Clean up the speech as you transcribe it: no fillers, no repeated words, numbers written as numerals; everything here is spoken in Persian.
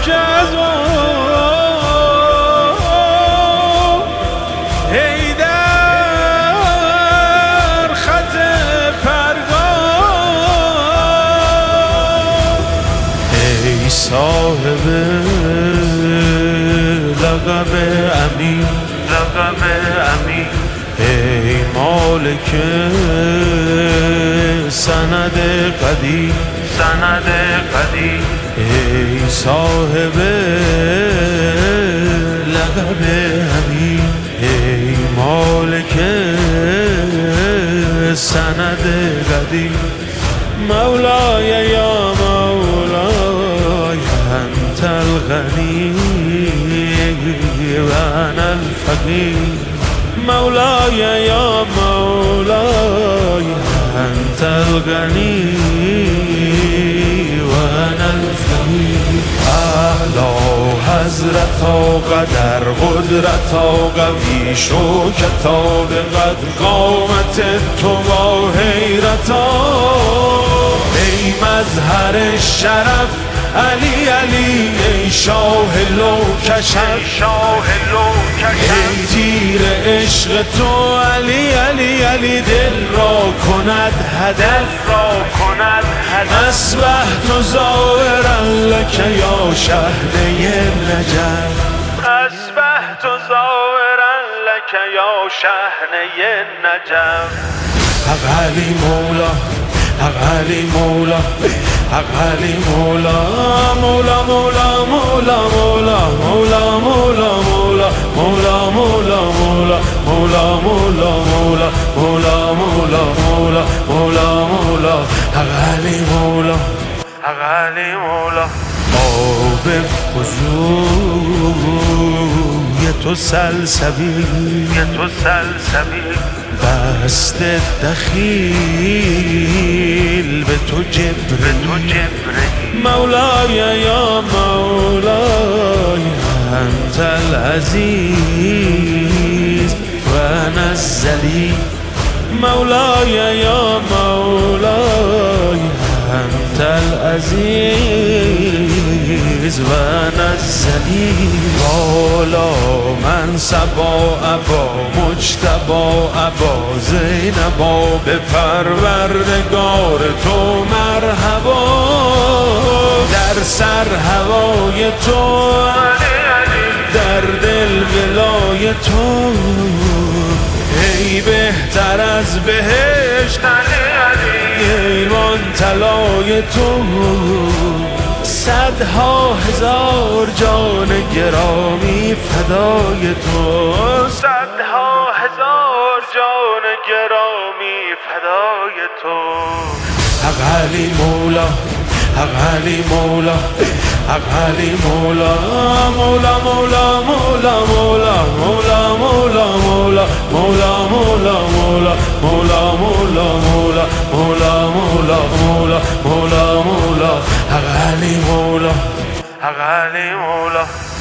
که از ای در خط پرگار ای صاحب لقب امین ای مالک سند قدیم ای صاحب لقب امین ای مالک سند قدیم مولای یا مولای انت الغنی و انا الفقیر مولاي يا مولاي أنت الغني وأنا الفقير أعلى حضرتا قدر قدرتا قوی شوکتا به قدر قامت تو با حیرتا ای مظهر شرف علی علی ای شاه لوکشم ای تیر عشق تو علی علی علی دل را کند هدف اصبحت زائرا لک یا شهر نجف حق علی مولا حق علی مولا حق علی مولا مولا مولا مولا مولا مولا مولا مولا مولا مولا مولا مولا مولا مولا مولا مولا مولا مولا مولا حق علی مولا حق علی مولا آب وضوی تو سلسبیل دست دخیل به تو جبریل مولای یا مولای انت العزیز و انا الذلیل مولای یا مولای انت العزیز و انا الذلیل بالا منصبا ابا مجتبا ابا زینبا به پروردگار تو مرحبا در سر هوای تو در دل ولای تو ای بهتر از بهشت ایمان طلای تو صدها هزار جان گرامی فدای تو حق علی مولا حق علی مولا حق علی مولا مولا مولا مولا مولا مولا مولا مولا مولا مولا مولا مولا مولا مولا مولا مولا مولا مولا مولا حق علی مولا حق علی مولا